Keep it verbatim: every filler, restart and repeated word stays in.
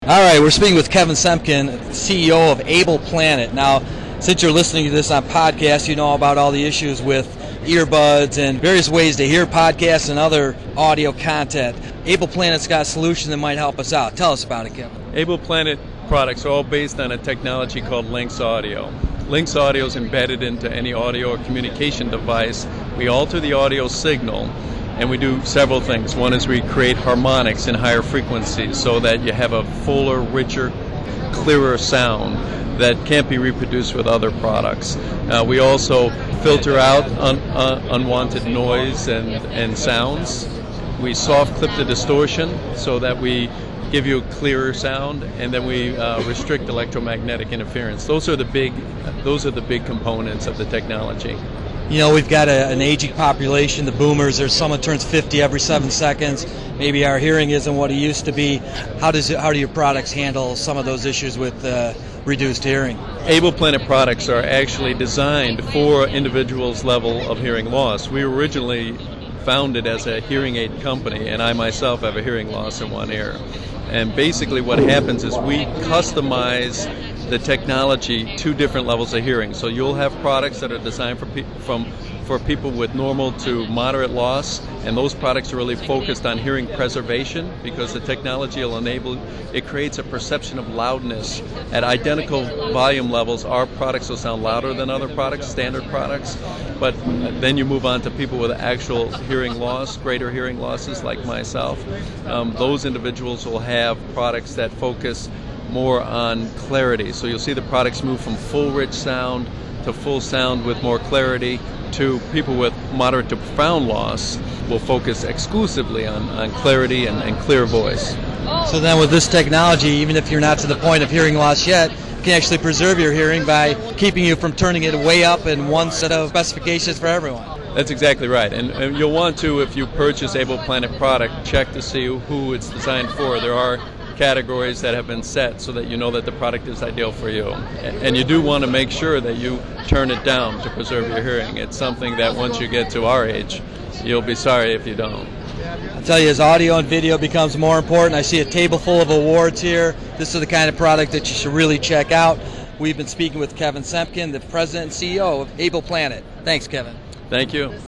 All right, we're speaking with Kevin Semkin, C E O of Able Planet. Now, since you're listening to this on podcast, you know about all the issues with earbuds and various ways to hear podcasts and other audio content. Able Planet's got a solution that might help us out. Tell us about it, Kevin. Able Planet products are all based on a technology called Lynx Audio. Lynx Audio is embedded into any audio or communication device. We alter the audio signal, and we do several things. One is we create harmonics in higher frequencies so that you have a fuller, richer, clearer sound that can't be reproduced with other products. Uh, we also filter out un, uh, unwanted noise and, and sounds. We soft clip the distortion so that we give you a clearer sound, and then we uh, restrict electromagnetic interference. Those are the big, those are the big components of the technology. You know, we've got a, an aging population, the boomers. There's someone turns fifty every seven seconds. Maybe our hearing isn't what it used to be. How does it, how do your products handle some of those issues with uh, reduced hearing? Able Planet products are actually designed for individuals' level of hearing loss. We originally founded as a hearing aid company, and I myself have a hearing loss in one ear. And basically what happens is we customize the technology to different levels of hearing. So you'll have products that are designed for pe- from for people with normal to moderate loss, and those products are really focused on hearing preservation because the technology will enable, it creates a perception of loudness. At identical volume levels, our products will sound louder than other products, standard products, but then you move on to people with actual hearing loss, greater hearing losses like myself. Um, those individuals will have products that focus more on clarity. So you'll see the products move from full rich sound to full sound with more clarity, to people with moderate to profound loss will focus exclusively on, on clarity and, and clear voice. So then with this technology, even if you're not to the point of hearing loss yet, you can actually preserve your hearing by keeping you from turning it way up in one set of specifications for everyone. That's exactly right. And, and you'll want to, if you purchase Able Planet product, check to see who it's designed for. There are categories that have been set so that you know that the product is ideal for you. And you do want to make sure that you turn it down to preserve your hearing. It's something that once you get to our age, you'll be sorry if you don't. I tell you, as audio and video becomes more important, I see a table full of awards here. This is the kind of product that you should really check out. We've been speaking with Kevin Semkin, the president and C E O of Able Planet. Thanks, Kevin. Thank you.